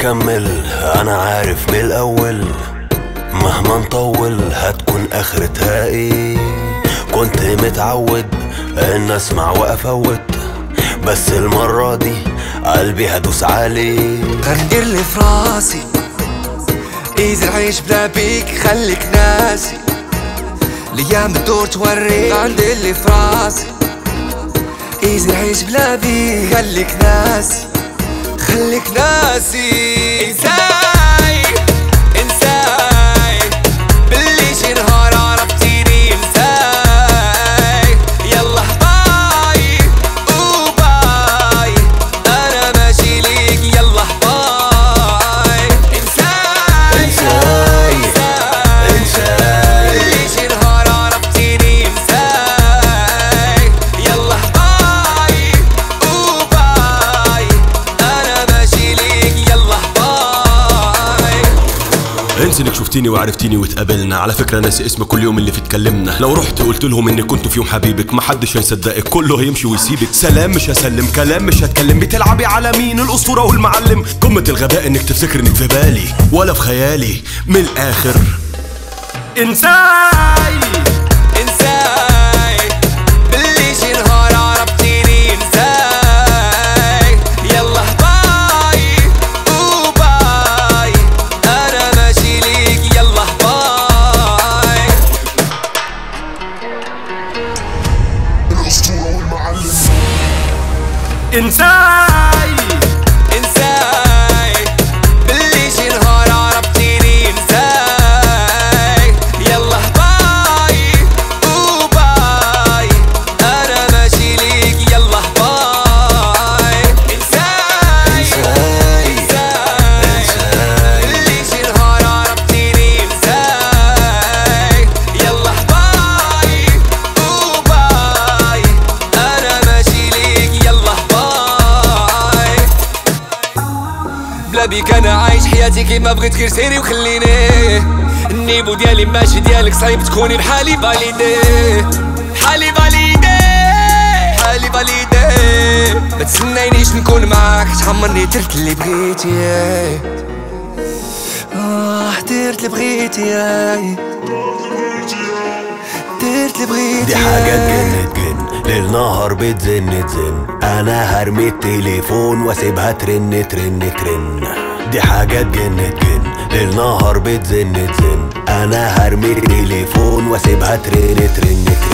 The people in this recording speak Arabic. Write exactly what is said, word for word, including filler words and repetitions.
هنكمل انا عارف من الاول، مهما نطول هتكون اخرتها ايه. كنت متعود ان اسمع وافوت، بس المرة دي قلبي هدوس عليه. غندير اللي في راسي ايزي نعيش بلا بيك خليك ناسي، الايام تدور توريك. غندير اللي في راسي ايزي نعيش بلا بيك خليك ناسي، خليك ناسي. انساي انساي باللي شي نهار عرفتيني. انساي يلا باي وباي انا ماشي ليك يلا باي. انساي انساي انساي باللي شي نهار عرفتيني. انساي يلا باي وباي انا ماشي ليك يلا باي. انسى انك شفتيني وعرفتيني واتقابلنا، على فكره ناسي اسمك كل يوم اللي فيه اتكلمنا. لو رحت قلت لهم اني كنت في يوم حبيبك محدش هيصدقك، كله هيمشي ويسيبك. سلام مش هسلم، كلام مش هتكلم، بتلعبي على مين؟ الاسطوره والمعلم. قمه الغباء انك تفتكر انك في بالي ولا في خيالي. من الاخر انساي انساي باللي شي نهار عرفتيني. انساي يلا باي وباي انا ماشي ليك يلا باي. الأسطورة والمعلم. انساي انساي باللي شي نهار عرفتيني. انساي يلا باي وباي انا ماشي ليك يلا باي. انساي انساي انساي باللي شي نهار عرفتيني. انساي يلا باي وباي انا ماشي ليك يلا باي. بلا بيك انا عايش حياتي كيما بغيت، غير سيري وخليني. النيبو ديالي ماشي ديالك، صعيب تكوني بحالي فاليدي. حالي فاليدي حالي فاليدي ما تسنينيش نكون معاك، تحمرني درت اللي بغيتي. اه درت اللي بغيتي درت اللي بغيتي. دي حاجة تجن تجن، ليل نهار بتزن تزن. انا هرمي التليفون واسيبها ترن ترن ترن. دي حاجة تجن تجن، ليل نهار بتزن تزن. انا هرمي التليفون واسيبها ترن ترن ترن.